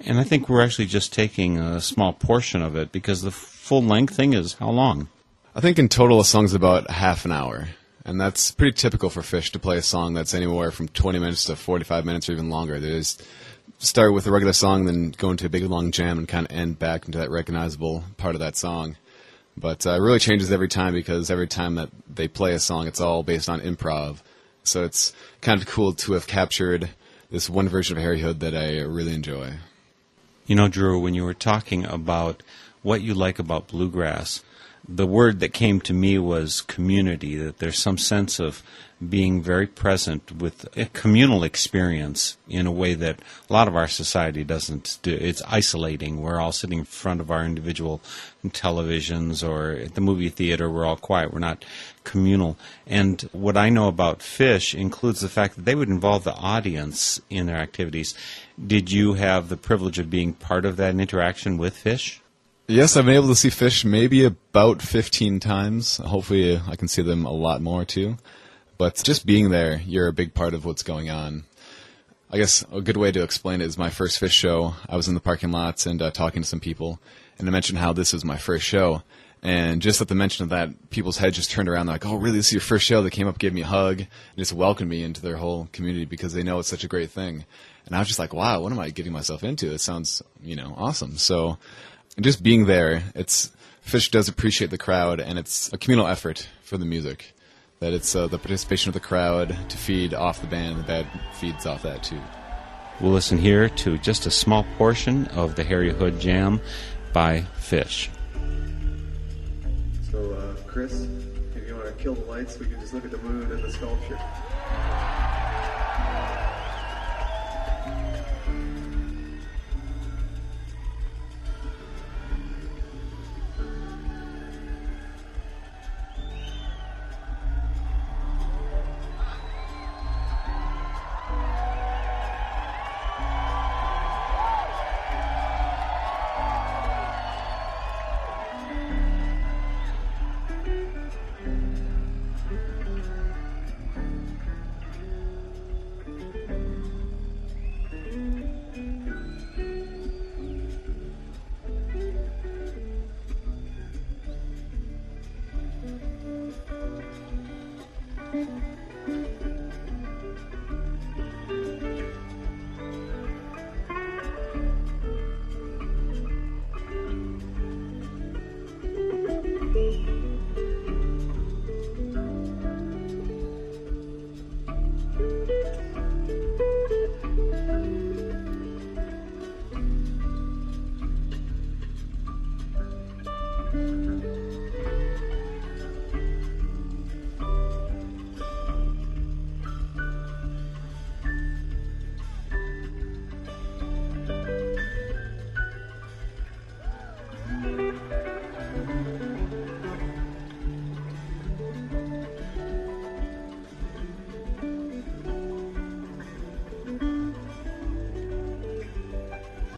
And I think we're actually just taking a small portion of it, because the full-length thing is how long? I think in total a song's about half an hour. And that's pretty typical for Phish to play a song that's anywhere from 20 minutes to 45 minutes or even longer. They just start with a regular song, then go into a big long jam and kind of end back into that recognizable part of that song. But it really changes every time, because every time that they play a song, it's all based on improv. So it's kind of cool to have captured this one version of Harry Hood that I really enjoy. You know, Drew, when you were talking about what you like about bluegrass, the word that came to me was community, that there's some sense of being very present with a communal experience in a way that a lot of our society doesn't do. It's isolating. We're all sitting in front of our individual televisions, or at the movie theater, we're all quiet. We're not communal. And what I know about Phish includes the fact that they would involve the audience in their activities. Did you have the privilege of being part of that interaction with Phish? Yes, I've been able to see Phish maybe about 15 times. Hopefully I can see them a lot more too. But just being there, you're a big part of what's going on. I guess a good way to explain it is my first Phish show. I was in the parking lots and talking to some people, and I mentioned how this was my first show. And just at the mention of that, people's heads just turned around. They're like, oh, really, this is your first show? They came up, gave me a hug, and just welcomed me into their whole community because they know it's such a great thing. And I was just like, wow, what am I getting myself into? It sounds, awesome. So just being there, Phish does appreciate the crowd, and it's a communal effort for the music. That it's the participation of the crowd to feed off the band, the band feeds off that too. We'll listen here to just a small portion of the Harry Hood Jam by Phish. So, Chris, if you want to kill the lights, we can just look at the moon and the sculpture.